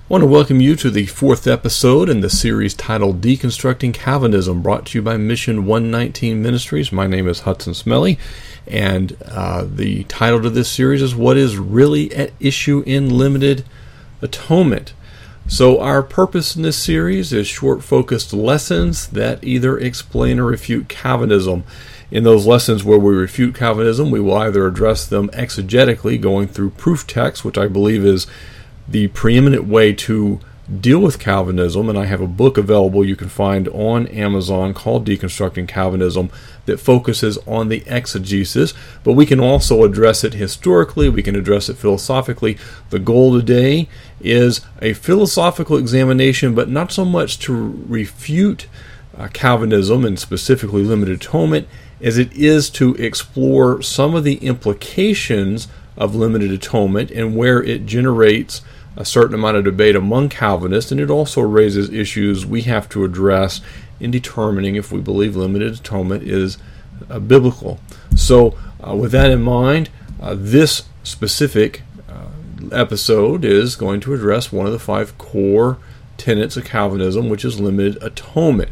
I want to welcome you to the fourth episode in the series titled Deconstructing Calvinism, brought to you by Mission 119 Ministries. My name is Hudson Smelly, and the title to this series is What is Really at Issue in Limited Atonement. So our purpose in this series is short, focused lessons that either explain or refute Calvinism. In those lessons where we refute Calvinism, we will either address them exegetically, going through proof text, which I believe is the preeminent way to deal with Calvinism, and I have a book available you can find on Amazon called Deconstructing Calvinism that focuses on the exegesis, but we can also address it historically, we can address it philosophically. The goal today is a philosophical examination, but not so much to refute Calvinism and specifically limited atonement, as it is to explore some of the implications of limited atonement and where it generates a certain amount of debate among Calvinists, and it also raises issues we have to address in determining if we believe limited atonement is biblical. So with that in mind, this specific episode is going to address one of the five core tenets of Calvinism, which is limited atonement.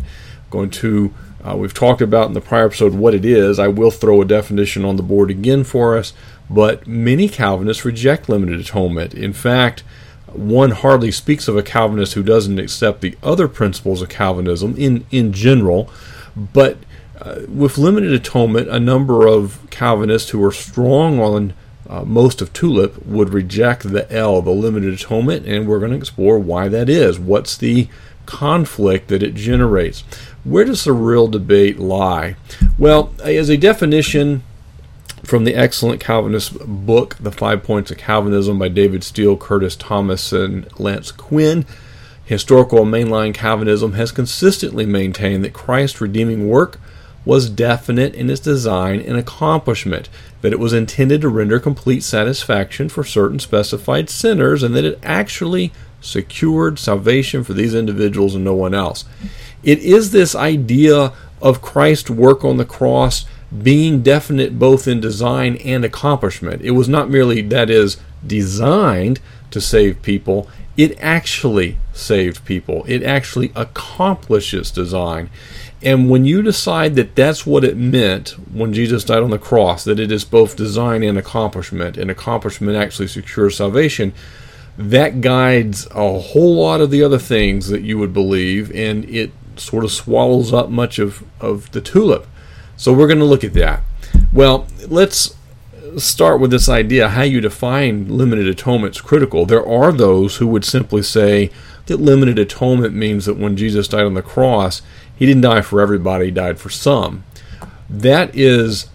We've talked about in the prior episode what it is. I will throw a definition on the board again for us, but many Calvinists reject limited atonement. In fact, one hardly speaks of a Calvinist who doesn't accept the other principles of Calvinism in general, but with limited atonement, a number of Calvinists who are strong on most of TULIP would reject the L, the limited atonement, and we're going to explore why that is. What's the conflict that it generates? Where does the real debate lie? Well, as a definition from the excellent Calvinist book, The 5 Points of Calvinism by David Steele, Curtis Thomas, and Lance Quinn, historical mainline Calvinism has consistently maintained that Christ's redeeming work was definite in its design and accomplishment, that it was intended to render complete satisfaction for certain specified sinners, and that it actually secured salvation for these individuals and no one else. It is this idea of Christ's work on the cross being definite both in design and accomplishment. It was not merely, that is, designed to save people, it actually saved people. It actually accomplished its design. And when you decide that that's what it meant when Jesus died on the cross, that it is both design and accomplishment actually secures salvation, that guides a whole lot of the other things that you would believe, and it sort of swallows up much of the TULIP. So we're going to look at that. Well, let's start with this idea. How you define limited atonement is critical. There are those who would simply say that limited atonement means that when Jesus died on the cross, he didn't die for everybody, he died for some. That is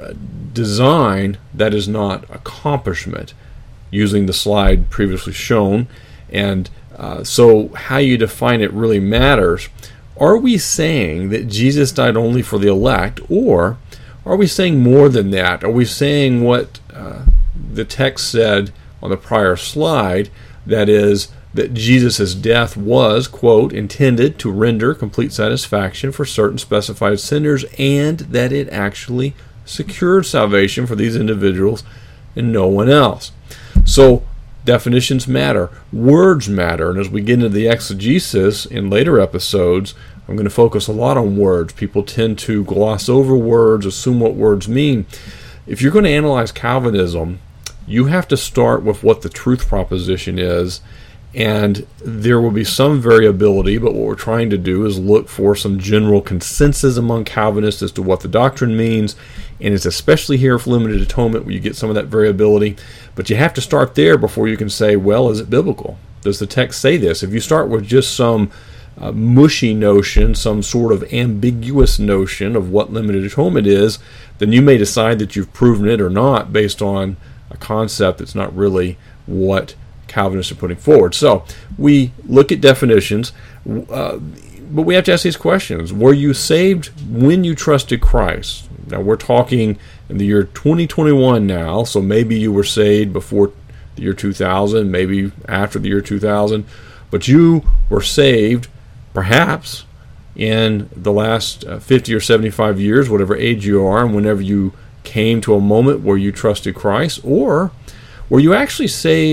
design, that is not accomplishment, using the slide previously shown. And so how you define it really matters. Are we saying that Jesus died only for the elect, or are we saying more than that? Are we saying what the text said on the prior slide, that is, that Jesus' death was, quote, intended to render complete satisfaction for certain specified sinners, and that it actually secured salvation for these individuals and no one else? So definitions matter, words matter, and as we get into the exegesis in later episodes, I'm going to focus a lot on words. People tend to gloss over words, assume what words mean. If you're going to analyze Calvinism, you have to start with what the truth proposition is, and there will be some variability, but what we're trying to do is look for some general consensus among Calvinists as to what the doctrine means, and it's especially here for limited atonement where you get some of that variability. But you have to start there before you can say, well, is it biblical? Does the text say this? If you start with just some mushy notion, some sort of ambiguous notion of what limited atonement is, then you may decide that you've proven it or not based on a concept that's not really what Calvinists are putting forward. So we look at definitions, but we have to ask these questions. Were you saved when you trusted Christ? Now we're talking in the year 2021 now, so maybe you were saved before the year 2000, maybe after the year 2000, but you were saved perhaps in the last 50 or 75 years, whatever age you are, and whenever you came to a moment where you trusted Christ, or were you actually saved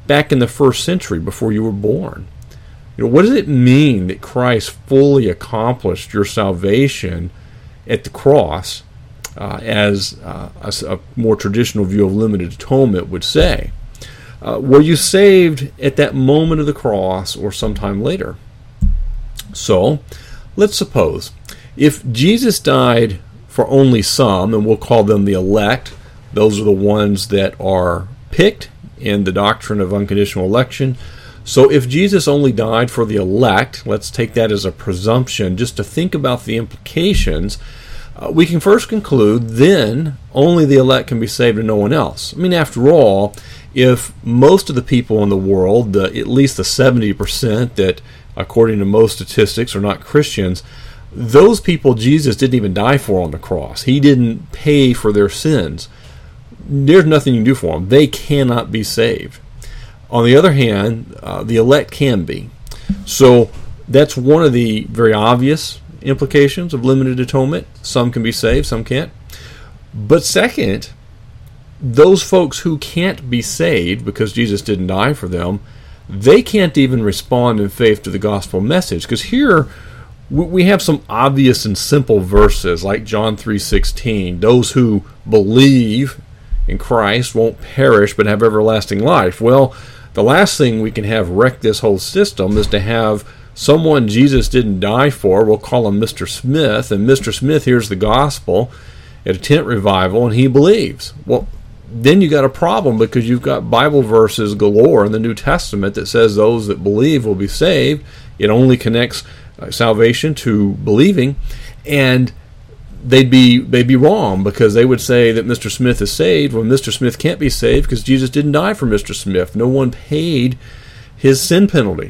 back in the first century before you were born. What does it mean that Christ fully accomplished your salvation at the cross, as a more traditional view of limited atonement would say? Were you saved at that moment of the cross or sometime later? So, let's suppose if Jesus died for only some, and we'll call them the elect, those are the ones that are picked in the doctrine of unconditional election. So if Jesus only died for the elect, let's take that as a presumption just to think about the implications. We can first conclude then only the elect can be saved and no one else. I mean, after all, if most of the people in the world, at least the 70% that according to most statistics are not Christians, those people Jesus didn't even die for on the cross. He didn't pay for their sins. There's nothing you can do for them. They cannot be saved. On the other hand, the elect can be. So that's one of the very obvious implications of limited atonement. Some can be saved, some can't. But second, those folks who can't be saved because Jesus didn't die for them, they can't even respond in faith to the gospel message. Because here we have some obvious and simple verses like John 3:16. Those who believe in Christ won't perish but have everlasting life. Well, the last thing we can have wreck this whole system is to have someone Jesus didn't die for, we'll call him Mr. Smith, and Mr. Smith hears the gospel at a tent revival and he believes. Well, then you got a problem because you've got Bible verses galore in the New Testament that says those that believe will be saved. It only connects salvation to believing, and they'd be wrong because they would say that Mr. Smith is saved when Mr. Smith can't be saved because Jesus didn't die for Mr. Smith. No one paid his sin penalty.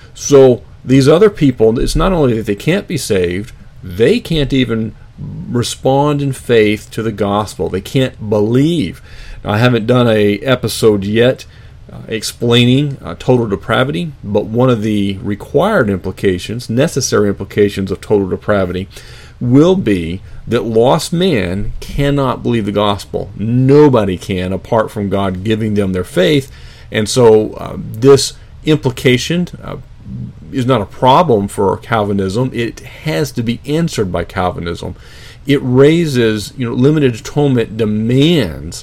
So these other people, it's not only that they can't be saved, they can't even respond in faith to the gospel. They can't believe. Now, I haven't done an episode yet explaining total depravity, but one of the required implications, necessary implications of total depravity will be that lost man cannot believe the gospel. Nobody can apart from God giving them their faith. And so this implication is not a problem for Calvinism. It has to be answered by Calvinism. It raises, limited atonement demands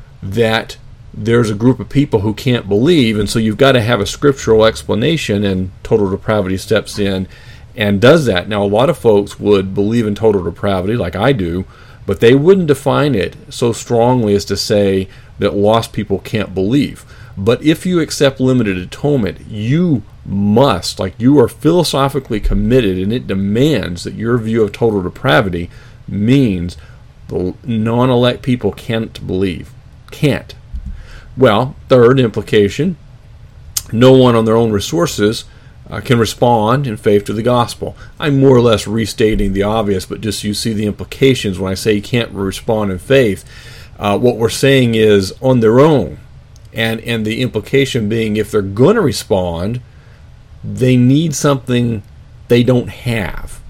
that there's a group of people who can't believe, and so you've got to have a scriptural explanation, and total depravity steps in and does that. Now, a lot of folks would believe in total depravity like I do, but they wouldn't define it so strongly as to say that lost people can't believe. But if you accept limited atonement, you must, like you are philosophically committed, and it demands that your view of total depravity means the non-elect people can't believe. Can't. Well, third implication, no one on their own resources can respond in faith to the gospel. I'm more or less restating the obvious, but just you see the implications when I say you can't respond in faith. What we're saying is on their own, and the implication being if they're going to respond, they need something they don't have.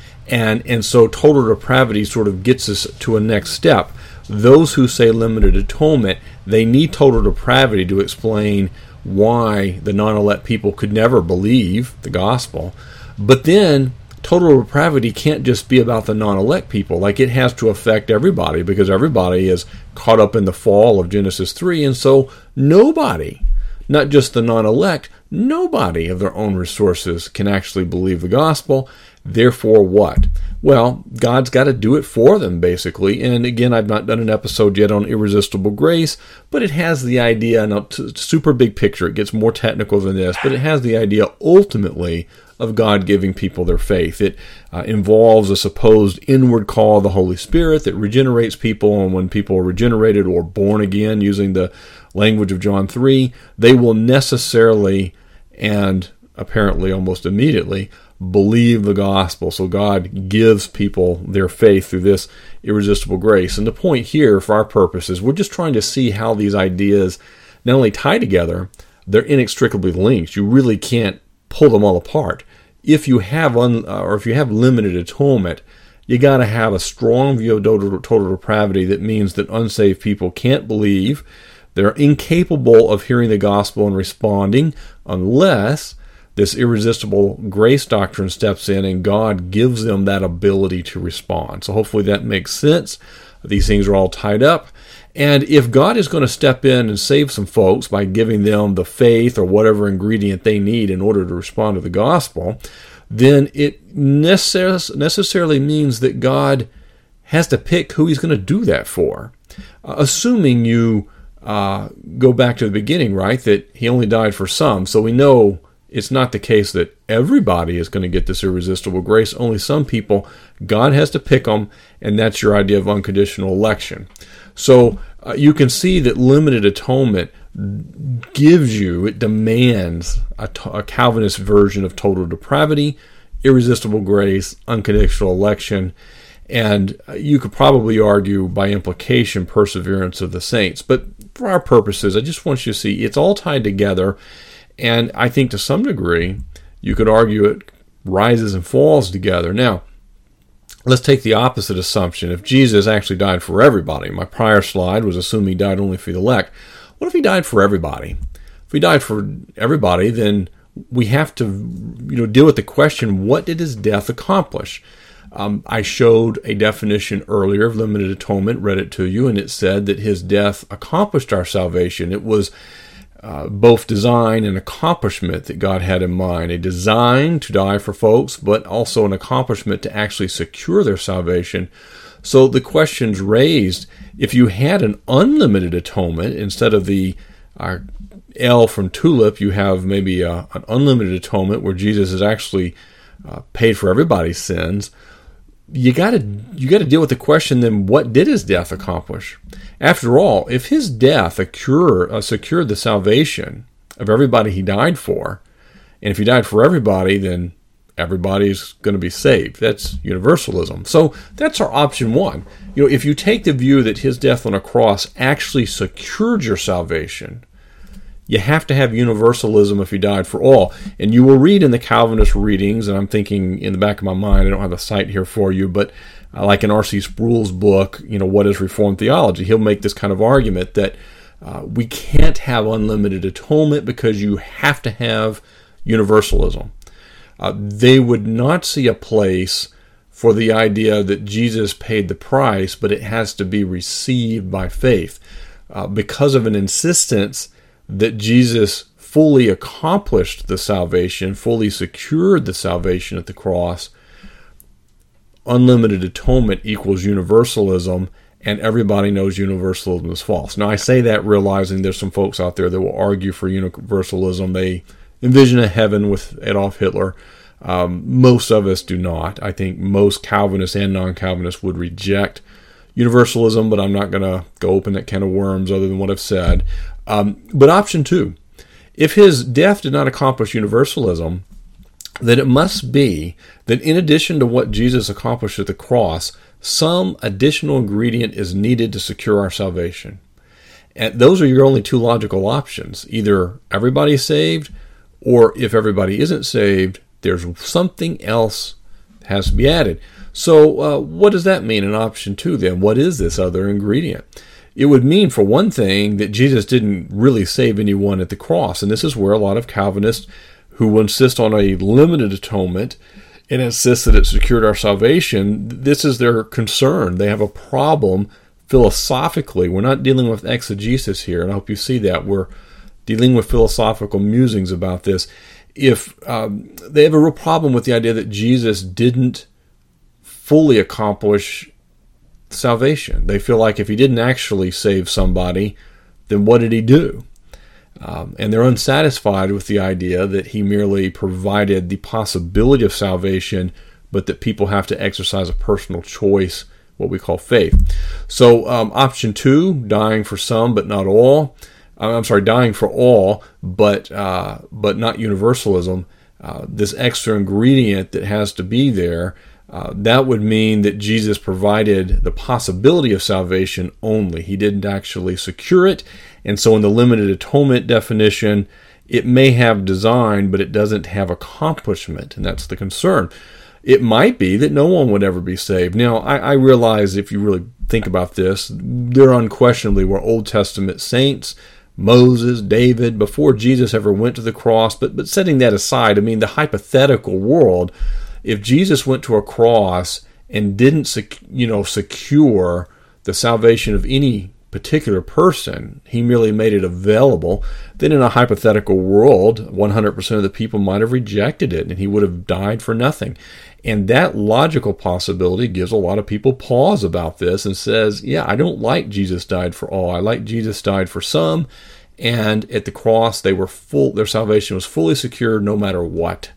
And so total depravity sort of gets us to a next step. Those who say limited atonement, they need total depravity to explain why the non-elect people could never believe the gospel. But then total depravity can't just be about the non-elect people. Like, it has to affect everybody because everybody is caught up in the fall of Genesis 3. And so nobody, not just the non-elect, nobody of their own resources can actually believe the gospel. Therefore, what? Well, God's got to do it for them, basically. And again, I've not done an episode yet on irresistible grace, but it has the idea, and it's a super big picture. It gets more technical than this, but it has the idea ultimately of God giving people their faith. It involves a supposed inward call of the Holy Spirit that regenerates people, and when people are regenerated or born again, using the language of John 3, they will necessarily and apparently almost immediately believe the gospel. So God gives people their faith through this irresistible grace. And the point here, for our purposes, we're just trying to see how these ideas not only tie together, they're inextricably linked. You really can't pull them all apart. If you have limited atonement, you got to have a strong view of total depravity that means that unsaved people can't believe They're incapable of hearing the gospel and responding unless this irresistible grace doctrine steps in and God gives them that ability to respond. So hopefully that makes sense. These things are all tied up. And if God is going to step in and save some folks by giving them the faith or whatever ingredient they need in order to respond to the gospel, then it necessarily means that God has to pick who he's going to do that for. Assuming you go back to the beginning, right, that he only died for some. So we know it's not the case that everybody is going to get this irresistible grace. Only some people. God has to pick them, and that's your idea of unconditional election. So you can see that limited atonement it demands a Calvinist version of total depravity, irresistible grace, unconditional election, and you could probably argue by implication perseverance of the saints. But for our purposes, I just want you to see it's all tied together, and I think to some degree you could argue it rises and falls together. Now, let's take the opposite assumption. If Jesus actually died for everybody, my prior slide was assuming he died only for the elect. What if he died for everybody? If he died for everybody, then we have to deal with the question, what did his death accomplish? I showed a definition earlier of limited atonement, read it to you, and it said that his death accomplished our salvation. It was both design and accomplishment that God had in mind. A design to die for folks, but also an accomplishment to actually secure their salvation. So the question's raised, if you had an unlimited atonement, instead of the L from Tulip, you have maybe an unlimited atonement where Jesus has actually paid for everybody's sins. You got to deal with the question, then what did his death accomplish? After all, if his death secured the salvation of everybody he died for, and if he died for everybody, then everybody's going to be saved. That's universalism. So that's our option one. If you take the view that his death on a cross actually secured your salvation, you have to have universalism if he died for all. And you will read in the Calvinist readings, and I'm thinking in the back of my mind, I don't have a site here for you, but like in R.C. Sproul's book, What is Reformed Theology? He'll make this kind of argument that we can't have unlimited atonement because you have to have universalism. They would not see a place for the idea that Jesus paid the price, but it has to be received by faith. Because of an insistence that Jesus fully accomplished the salvation, fully secured the salvation at the cross, unlimited atonement equals universalism, and everybody knows universalism is false. Now, I say that realizing there's some folks out there that will argue for universalism. They envision a heaven with Adolf Hitler. Most of us do not. I think most Calvinists and non-Calvinists would reject universalism, but I'm not going to go open that can of worms other than what I've said. But option two, if his death did not accomplish universalism, then it must be that in addition to what Jesus accomplished at the cross, some additional ingredient is needed to secure our salvation. And those are your only two logical options. Either everybody's saved, or if everybody isn't saved, there's something else that has to be added. So what does that mean in option two then? What is this other ingredient? It would mean, for one thing, that Jesus didn't really save anyone at the cross. And this is where a lot of Calvinists who insist on a limited atonement and insist that it secured our salvation, this is their concern. They have a problem philosophically. We're not dealing with exegesis here, and I hope you see that. We're dealing with philosophical musings about this. If they have a real problem with the idea that Jesus didn't fully accomplish salvation. They feel like if he didn't actually save somebody, then what did he do? And they're unsatisfied with the idea that he merely provided the possibility of salvation, but that people have to exercise a personal choice, what we call faith. So option two, dying for some but not all. Dying for all, but not universalism. This extra ingredient that has to be there, that would mean that Jesus provided the possibility of salvation only. He didn't actually secure it. And so in the limited atonement definition, it may have design, but it doesn't have accomplishment. And that's the concern. It might be that no one would ever be saved. Now, I realize if you really think about this, there unquestionably were Old Testament saints, Moses, David, before Jesus ever went to the cross. But setting that aside, I mean, the hypothetical world, if Jesus went to a cross and didn't secure the salvation of any particular person, he merely made it available, then in a hypothetical world, 100% of the people might have rejected it, and he would have died for nothing. And that logical possibility gives a lot of people pause about this and says, yeah, I don't like Jesus died for all. I like Jesus died for some, and at the cross they were their salvation was fully secured no matter what.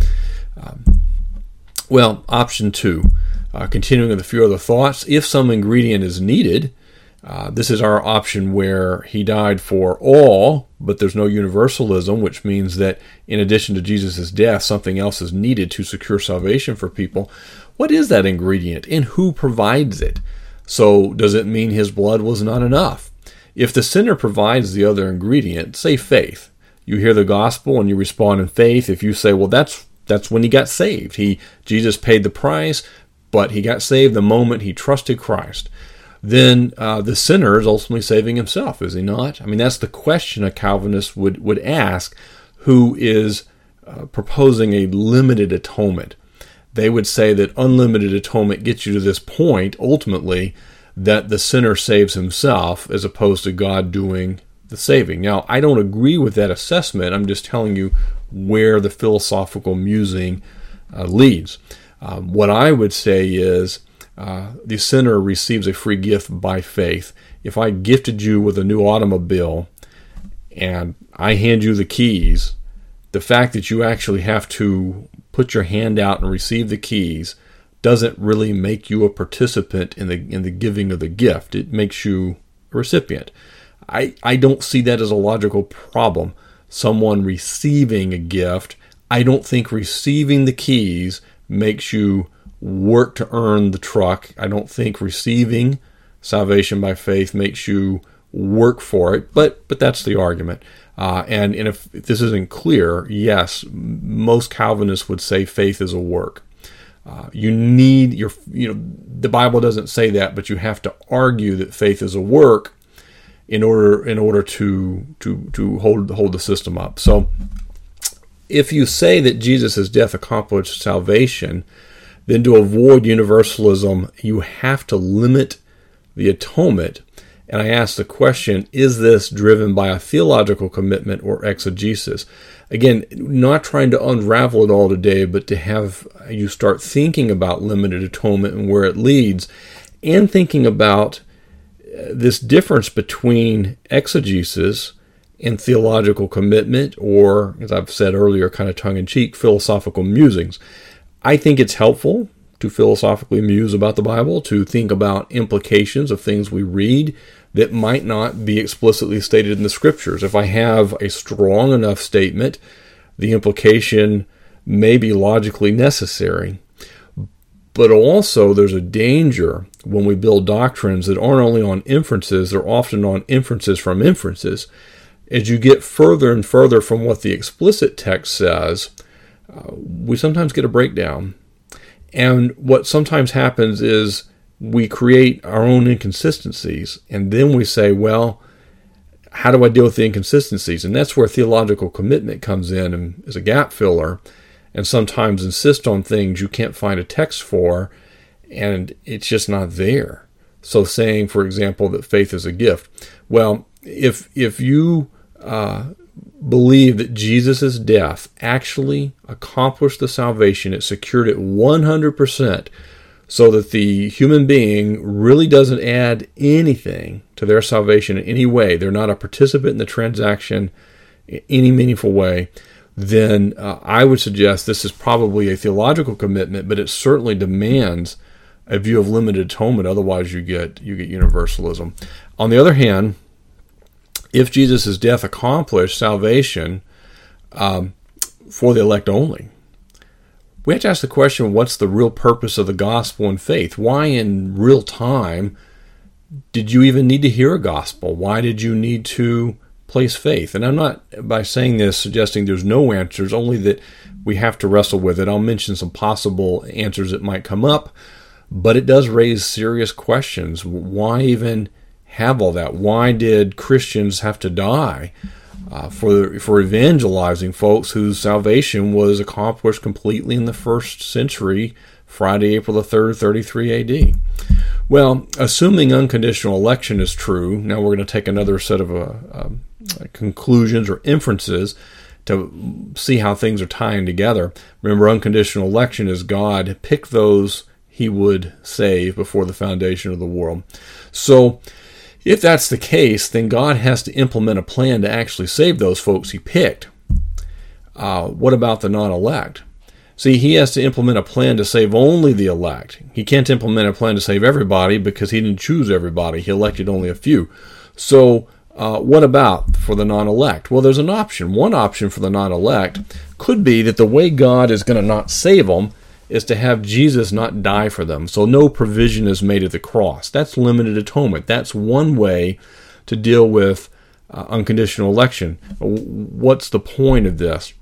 Option 2, continuing with a few other thoughts, if some ingredient is needed, this is our option where he died for all, but there's no universalism, which means that in addition to Jesus' death, something else is needed to secure salvation for people. What is that ingredient, and who provides it? So does it mean his blood was not enough? If the sinner provides the other ingredient, say faith, you hear the gospel and you respond in faith. If you say, well, that's when he got saved. Jesus paid the price, but he got saved the moment he trusted Christ. Then the sinner is ultimately saving himself, is he not? I mean, that's the question a Calvinist would ask, who is proposing a limited atonement. They would say that unlimited atonement gets you to this point, ultimately, that the sinner saves himself as opposed to God doing the saving. Now, I don't agree with that assessment. I'm just telling you where the philosophical musing leads. What I would say is, the sinner receives a free gift by faith. If I gifted you with a new automobile and I hand you the keys, the fact that you actually have to put your hand out and receive the keys doesn't really make you a participant in the giving of the gift. It makes you a recipient. I don't see that as a logical problem. Someone receiving a gift, I don't think receiving the keys makes you work to earn the truck. I don't think receiving salvation by faith makes you work for it, but that's the argument. And if this isn't clear, yes, most Calvinists would say faith is a work. The Bible doesn't say that, but you have to argue that faith is a work in order to hold the system up. So if you say that Jesus' death accomplished salvation, then to avoid universalism, you have to limit the atonement. And I ask the question, is this driven by a theological commitment or exegesis? Again, not trying to unravel it all today, but to have you start thinking about limited atonement and where it leads, and thinking about this difference between exegesis and theological commitment, or, as I've said earlier, kind of tongue-in-cheek, philosophical musings. I think it's helpful to philosophically muse about the Bible, to think about implications of things we read that might not be explicitly stated in the Scriptures. If I have a strong enough statement, the implication may be logically necessary. But also there's a danger when we build doctrines that aren't only on inferences, they're often on inferences from inferences. As you get further and further from what the explicit text says, we sometimes get a breakdown. And what sometimes happens is we create our own inconsistencies, and then we say, well, how do I deal with the inconsistencies? And that's where theological commitment comes in and is a gap filler, and sometimes insist on things you can't find a text for, and it's just not there. So saying, for example, that faith is a gift. Well, if you believe that Jesus' death actually accomplished the salvation, it secured it 100%, so that the human being really doesn't add anything to their salvation in any way, they're not a participant in the transaction in any meaningful way, then I would suggest this is probably a theological commitment, but it certainly demands a view of limited atonement. Otherwise, you get universalism. On the other hand, if Jesus' death accomplished salvation for the elect only, we have to ask the question, what's the real purpose of the gospel and faith? Why in real time did you even need to hear a gospel? Why did you need to place faith? And I'm not, by saying this, suggesting there's no answers, only that we have to wrestle with it. I'll mention some possible answers that might come up. But it does raise serious questions. Why even have all that? Why did Christians have to die for evangelizing folks whose salvation was accomplished completely in the first century, Friday, April the 3rd, 33 AD? Well, assuming unconditional election is true, now we're going to take another set of conclusions or inferences to see how things are tying together. Remember, unconditional election is God picked those he would save before the foundation of the world. So, if that's the case, then God has to implement a plan to actually save those folks he picked. What about the non-elect? See, he has to implement a plan to save only the elect. He can't implement a plan to save everybody because he didn't choose everybody. He elected only a few. So, what about for the non-elect? Well, there's an option. One option for the non-elect could be that the way God is going to not save them is to have Jesus not die for them. So no provision is made at the cross. That's limited atonement. That's one way to deal with unconditional election. What's the point of this?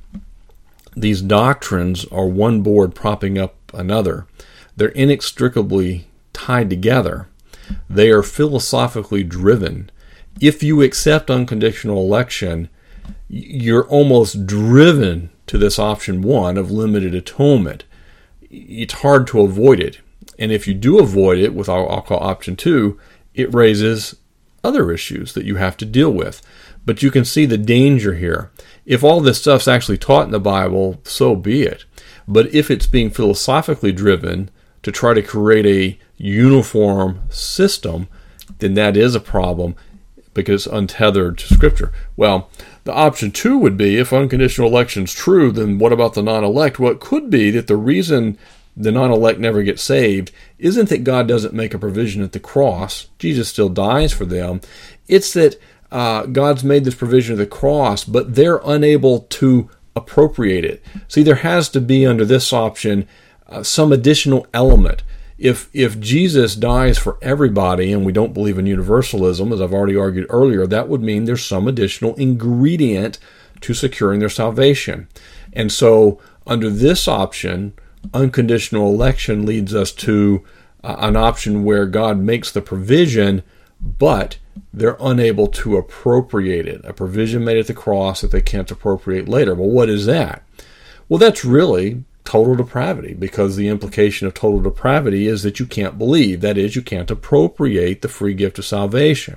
These doctrines are one board propping up another. They're inextricably tied together. They are philosophically driven. If you accept unconditional election, you're almost driven to this option one of limited atonement. It's hard to avoid it. And if you do avoid it with I'll call option two, it raises other issues that you have to deal with. But you can see the danger here. If all this stuff's actually taught in the Bible, so be it. But if it's being philosophically driven to try to create a uniform system, then that is a problem because it's untethered to Scripture. Well, the option two would be, if unconditional election is true, then what about the non-elect? Well, it could be that the reason the non-elect never get saved isn't that God doesn't make a provision at the cross. Jesus still dies for them. It's that God's made this provision at the cross, but they're unable to appropriate it. See, there has to be under this option some additional element. If Jesus dies for everybody, and we don't believe in universalism, as I've already argued earlier, that would mean there's some additional ingredient to securing their salvation. And so, under this option, unconditional election leads us to an option where God makes the provision, but they're unable to appropriate it. A provision made at the cross that they can't appropriate later. Well, what is that? Well, that's really total depravity, because the implication of total depravity is that you can't believe. That is, you can't appropriate the free gift of salvation.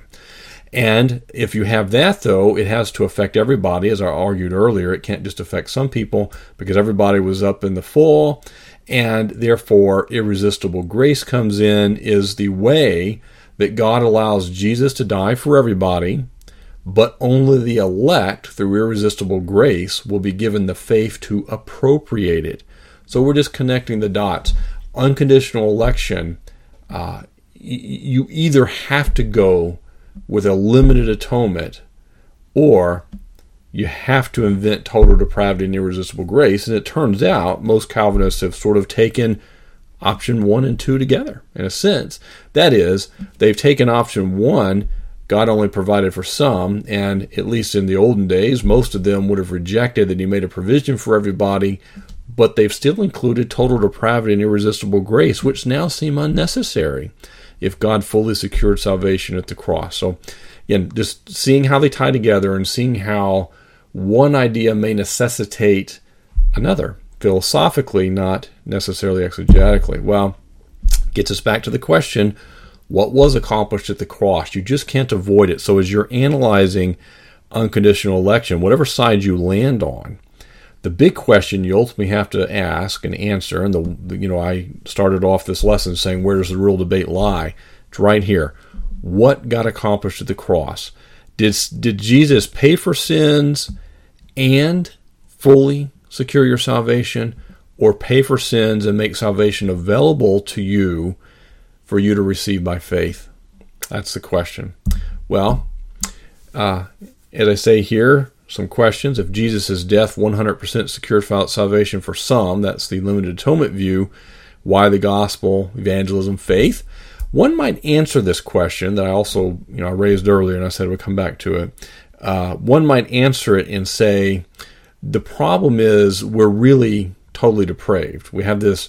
And if you have that, though, it has to affect everybody. As I argued earlier, it can't just affect some people because everybody was up in the fall, and therefore irresistible grace comes in, is the way that God allows Jesus to die for everybody, but only the elect, through irresistible grace, will be given the faith to appropriate it. So we're just connecting the dots. Unconditional election, you either have to go with a limited atonement, or you have to invent total depravity and irresistible grace. And it turns out most Calvinists have sort of taken option 1 and 2 together, in a sense. That is, they've taken option 1, God only provided for some, and at least in the olden days, most of them would have rejected that he made a provision for everybody, but they've still included total depravity and irresistible grace, which now seem unnecessary if God fully secured salvation at the cross. So, again, just seeing how they tie together and seeing how one idea may necessitate another, philosophically, not necessarily exegetically. Well, gets us back to the question, what was accomplished at the cross? You just can't avoid it. So as you're analyzing unconditional election, whatever side you land on, the big question you ultimately have to ask and answer, and I started off this lesson saying, where does the real debate lie? It's right here. What got accomplished at the cross? Did Jesus pay for sins and fully secure your salvation, or pay for sins and make salvation available to you for you to receive by faith? That's the question. Well, as I say here, some questions. If Jesus' death 100% secured salvation for some, that's the limited atonement view, why the gospel, evangelism, faith? One might answer this question that I also I raised earlier, and I said we'd come back to it. One might answer it and say, the problem is we're really totally depraved. We have this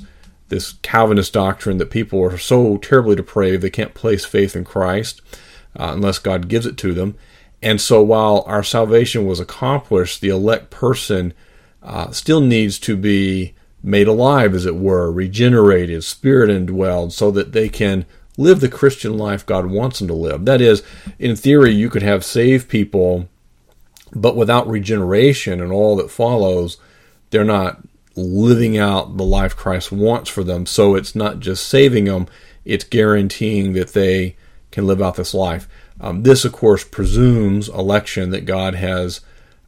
this Calvinist doctrine that people are so terribly depraved they can't place faith in Christ unless God gives it to them. And so while our salvation was accomplished, the elect person still needs to be made alive, as it were, regenerated, spirit indwelled, so that they can live the Christian life God wants them to live. That is, in theory, you could have saved people, but without regeneration and all that follows, they're not living out the life Christ wants for them. So it's not just saving them, it's guaranteeing that they can live out this life. This, of course, presumes election, that God has,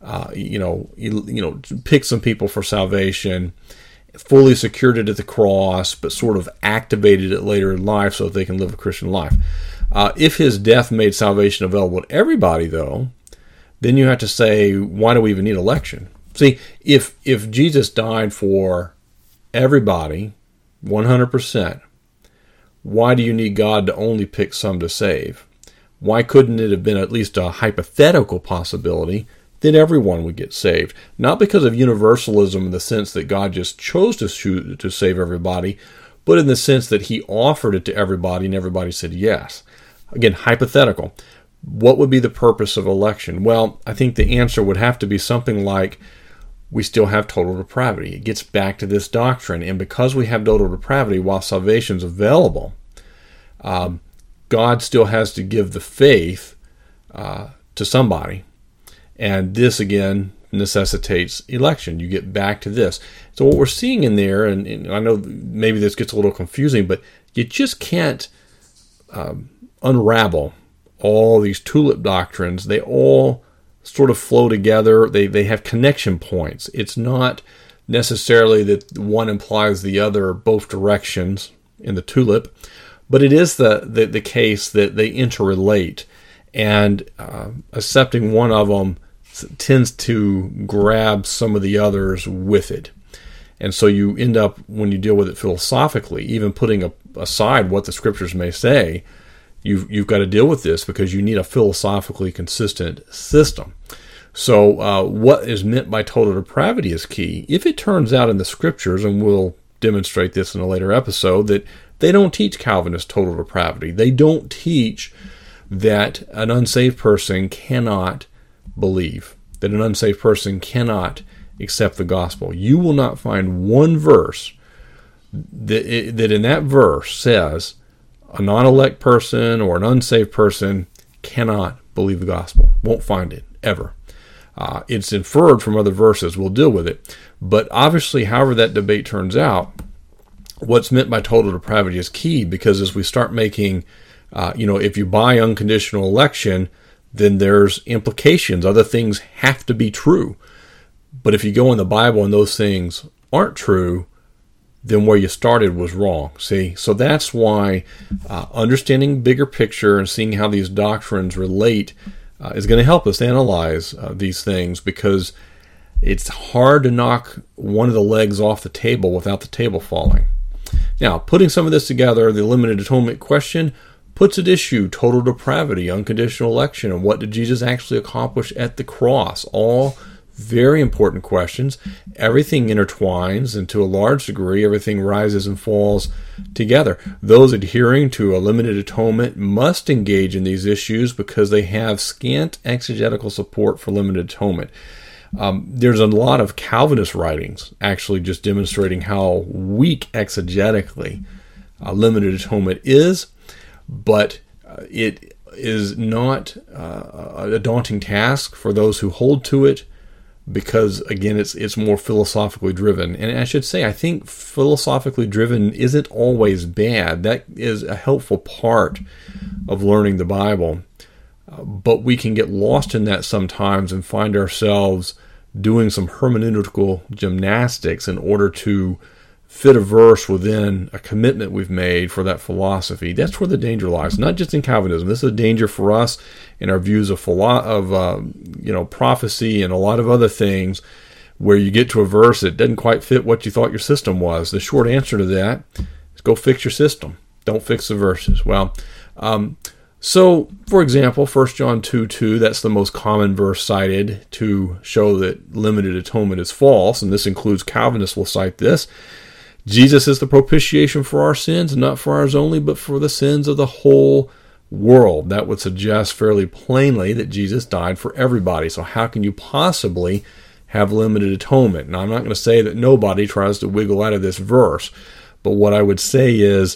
picked some people for salvation, fully secured it at the cross, but sort of activated it later in life so that they can live a Christian life. If his death made salvation available to everybody, though, then you have to say, why do we even need election? See, if Jesus died for everybody, 100%, why do you need God to only pick some to save? Why couldn't it have been at least a hypothetical possibility that everyone would get saved? Not because of universalism in the sense that God just chose to save everybody, but in the sense that he offered it to everybody and everybody said yes. Again, hypothetical. What would be the purpose of election? Well, I think the answer would have to be something like, we still have total depravity. It gets back to this doctrine. And because we have total depravity, while salvation is available, God still has to give the faith to somebody. And this, again, necessitates election. You get back to this. So what we're seeing in there, and I know maybe this gets a little confusing, but you just can't unravel all these tulip doctrines. They all sort of flow together. They have connection points. It's not necessarily that one implies the other both directions in the tulip, but it is the case that they interrelate, and accepting one of them tends to grab some of the others with it. And so you end up, when you deal with it philosophically, even putting aside what the scriptures may say, you've got to deal with this because you need a philosophically consistent system. So what is meant by total depravity is key. If it turns out in the scriptures, and we'll demonstrate this in a later episode, that they don't teach Calvinist total depravity. They don't teach that an unsaved person cannot believe, that an unsaved person cannot accept the gospel. You will not find one verse that in that verse says a non-elect person or an unsaved person cannot believe the gospel. Won't find it, ever. It's inferred from other verses. We'll deal with it. But obviously, however that debate turns out, what's meant by total depravity is key, because as we start making, if you buy unconditional election, then there's implications. Other things have to be true. But if you go in the Bible and those things aren't true, then where you started was wrong. See? So that's why understanding bigger picture and seeing how these doctrines relate is going to help us analyze these things, because it's hard to knock one of the legs off the table without the table falling. Now, putting some of this together, the limited atonement question puts at issue total depravity, unconditional election, and what did Jesus actually accomplish at the cross? All very important questions. Everything intertwines, and to a large degree, everything rises and falls together. Those adhering to a limited atonement must engage in these issues because they have scant exegetical support for limited atonement. There's a lot of Calvinist writings actually just demonstrating how weak exegetically limited atonement is, but it is not a daunting task for those who hold to it, because again, it's more philosophically driven. And I should say, I think philosophically driven isn't always bad. That is a helpful part of learning the Bible. But we can get lost in that sometimes and find ourselves doing some hermeneutical gymnastics in order to fit a verse within a commitment we've made for that philosophy. That's where the danger lies, not just in Calvinism. This is a danger for us in our views of prophecy and a lot of other things, where you get to a verse that doesn't quite fit what you thought your system was. The short answer to that is go fix your system. Don't fix the verses. Well, so, for example, 1 John 2:2, that's the most common verse cited to show that limited atonement is false, and this includes Calvinists will cite this. Jesus is the propitiation for our sins, and not for ours only, but for the sins of the whole world. That would suggest fairly plainly that Jesus died for everybody. So how can you possibly have limited atonement? Now, I'm not going to say that nobody tries to wiggle out of this verse, but what I would say is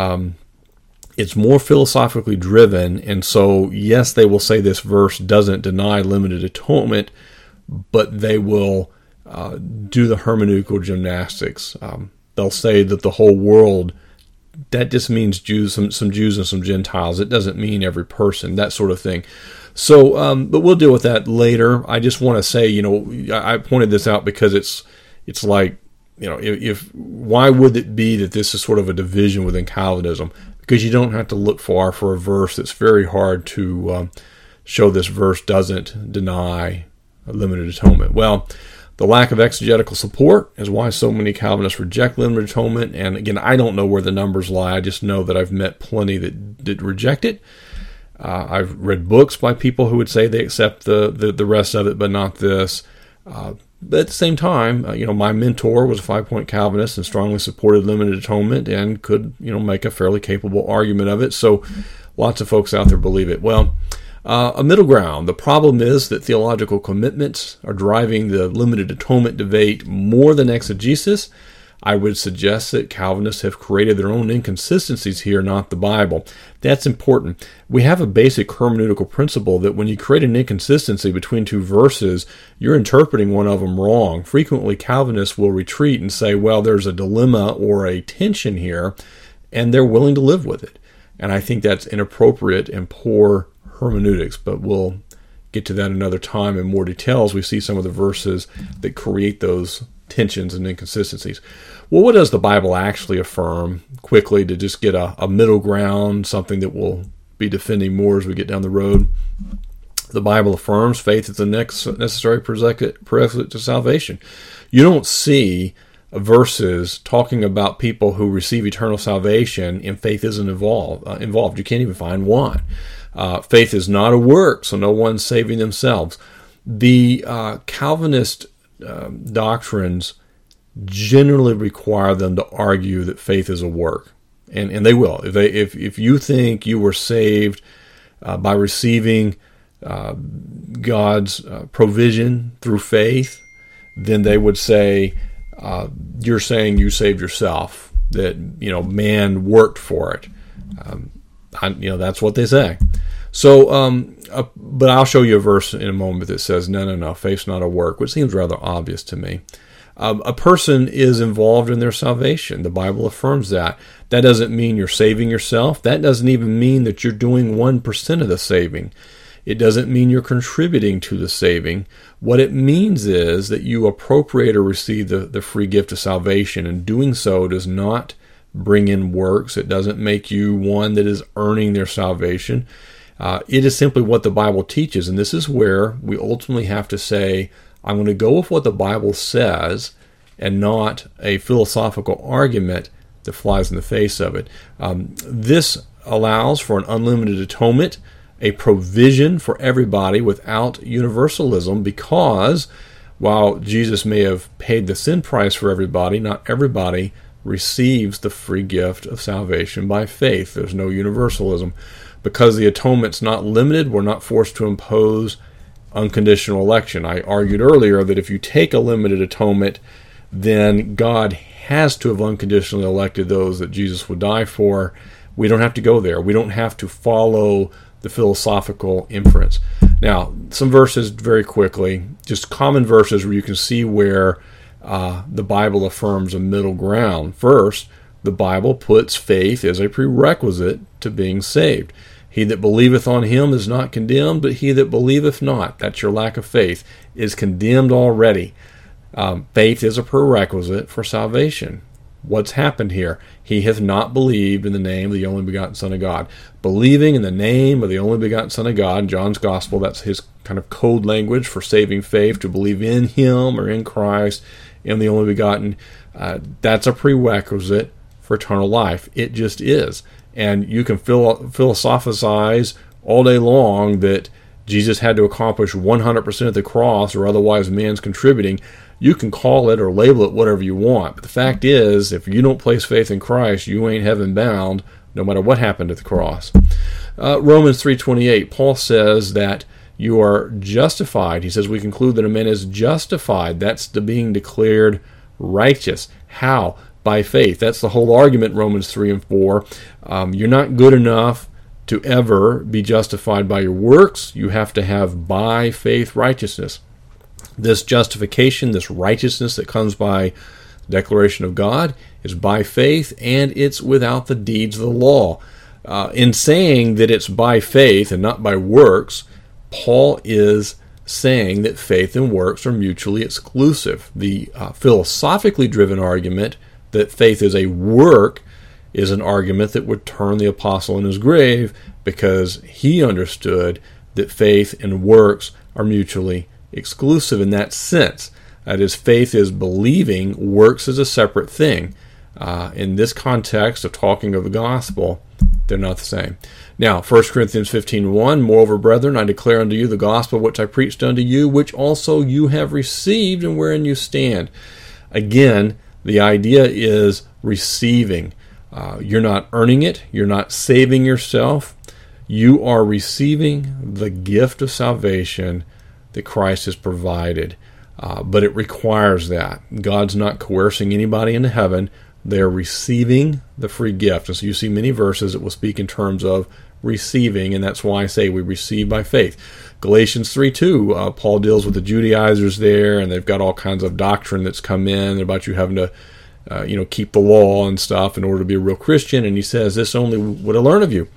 it's more philosophically driven, and so yes, they will say this verse doesn't deny limited atonement, but they will do the hermeneutical gymnastics. They'll say that the whole world, that just means Jews, some Jews and some Gentiles. It doesn't mean every person, that sort of thing. So, but we'll deal with that later. I just want to say, I pointed this out because it's like, if why would it be that this is sort of a division within Calvinism? Because you don't have to look far for a verse. It's very hard to show this verse doesn't deny limited atonement. Well, the lack of exegetical support is why so many Calvinists reject limited atonement. And again, I don't know where the numbers lie. I just know that I've met plenty that did reject it. I've read books by people who would say they accept the rest of it, but not this. But at the same time, my mentor was a 5-point Calvinist and strongly supported limited atonement and could, make a fairly capable argument of it. So lots of folks out there believe it. Well, a middle ground. The problem is that theological commitments are driving the limited atonement debate more than exegesis. I would suggest that Calvinists have created their own inconsistencies here, not the Bible. That's important. We have a basic hermeneutical principle that when you create an inconsistency between two verses, you're interpreting one of them wrong. Frequently, Calvinists will retreat and say, well, there's a dilemma or a tension here, and they're willing to live with it. And I think that's inappropriate and poor hermeneutics, but we'll get to that another time in more details. We see some of the verses that create those tensions and inconsistencies. Well, what does the Bible actually affirm? Quickly, to just get a middle ground, something that we'll be defending more as we get down the road. The Bible affirms faith is the next necessary prerequisite to salvation. You don't see verses talking about people who receive eternal salvation and faith isn't involved. You can't even find one. Faith is not a work, so no one's saving themselves. The Calvinist doctrines generally require them to argue that faith is a work, and they will. If you think you were saved by receiving God's provision through faith, then they would say you're saying you saved yourself, that man worked for it. That's what they say. So, but I'll show you a verse in a moment that says, no, faith's not a work, which seems rather obvious to me. A person is involved in their salvation. The Bible affirms that. That doesn't mean you're saving yourself. That doesn't even mean that you're doing 1% of the saving. It doesn't mean you're contributing to the saving. What it means is that you appropriate or receive the free gift of salvation, and doing so does not bring in works. It doesn't make you one that is earning their salvation. It is simply what the Bible teaches, and this is where we ultimately have to say, I'm going to go with what the Bible says and not a philosophical argument that flies in the face of it. This allows for an unlimited atonement, a provision for everybody without universalism, because while Jesus may have paid the sin price for everybody, not everybody receives the free gift of salvation by faith. There's no universalism. Because the atonement's not limited, we're not forced to impose unconditional election. I argued earlier that if you take a limited atonement, then God has to have unconditionally elected those that Jesus would die for. We don't have to go there. We don't have to follow the philosophical inference. Now, some verses very quickly, just common verses where you can see where the Bible affirms a middle ground. First, the Bible puts faith as a prerequisite to being saved. He that believeth on him is not condemned, but he that believeth not, that's your lack of faith, is condemned already. Faith is a prerequisite for salvation. What's happened here? He hath not believed in the name of the only begotten Son of God. Believing in the name of the only begotten Son of God, John's Gospel, that's his kind of code language for saving faith, to believe in him or in Christ, in the only begotten, that's a prerequisite for eternal life. It just is. And you can philosophize all day long that Jesus had to accomplish 100% of the cross, or otherwise man's contributing. You can call it or label it whatever you want, but the fact is, if you don't place faith in Christ, you ain't heaven bound, no matter what happened at the cross. Romans 3:28, Paul says that you are justified. He says we conclude that a man is justified. That's the being declared righteous. How? By faith. That's the whole argument, Romans 3 and 4. You're not good enough to ever be justified by your works. You have to have by faith righteousness. This justification, this righteousness that comes by declaration of God, is by faith, and it's without the deeds of the law. In saying that it's by faith and not by works, Paul is saying that faith and works are mutually exclusive. The philosophically driven argument that faith is a work is an argument that would turn the apostle in his grave, because he understood that faith and works are mutually exclusive in that sense. That is, faith is believing, works is a separate thing. In this context of talking of the gospel, they're not the same. Now, 1 Corinthians 15:1, moreover, brethren, I declare unto you the gospel which I preached unto you, which also you have received, and wherein you stand. Again, the idea is receiving. You're not earning it. You're not saving yourself. You are receiving the gift of salvation that Christ has provided. But it requires that. God's not coercing anybody into heaven. They're receiving the free gift. And so you see many verses that will speak in terms of receiving, and that's why I say we receive by faith. Galatians 3:2, Paul deals with the Judaizers there, and they've got all kinds of doctrine that's come in about you having to keep the law and stuff in order to be a real Christian. And he says, this only would I learn of you.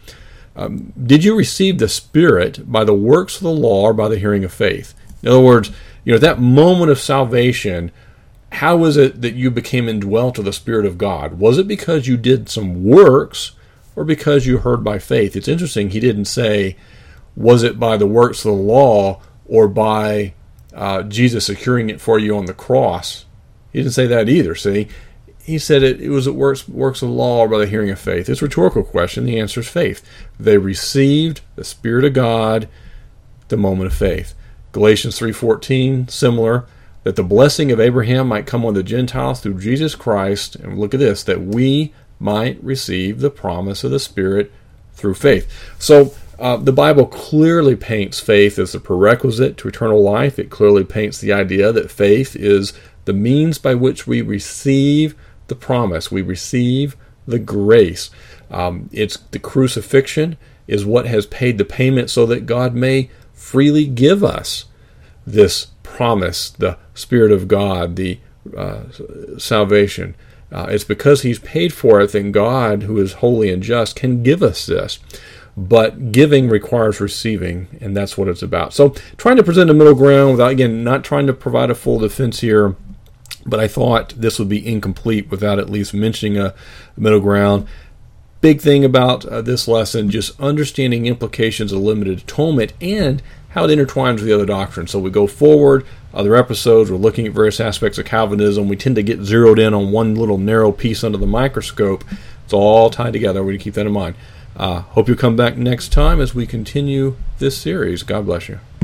Did you receive the Spirit by the works of the law or by the hearing of faith? In other words, that moment of salvation, how was it that you became indwelt of the Spirit of God? Was it because you did some works or because you heard by faith? It's interesting, he didn't say, was it by the works of the law or by Jesus securing it for you on the cross? He didn't say that either, see? He said it was at works of the law or by the hearing of faith. It's a rhetorical question. The answer is faith. They received the Spirit of God at the moment of faith. Galatians 3:14, similar, that the blessing of Abraham might come on the Gentiles through Jesus Christ, and look at this, that we might receive the promise of the Spirit through faith. So the Bible clearly paints faith as the prerequisite to eternal life. It clearly paints the idea that faith is the means by which we receive the promise. We receive the grace. It's the crucifixion is what has paid the payment so that God may freely give us this promise, the Spirit of God, the salvation. It's because He's paid for it that God, who is holy and just, can give us this. But giving requires receiving, and that's what it's about. So trying to present a middle ground without, again, not trying to provide a full defense here, but I thought this would be incomplete without at least mentioning a middle ground. Big thing about this lesson, just understanding implications of limited atonement and how it intertwines with the other doctrines. So we go forward, other episodes, we're looking at various aspects of Calvinism. We tend to get zeroed in on one little narrow piece under the microscope. It's all tied together. We need to keep that in mind. Hope you'll come back next time as we continue this series. God bless you.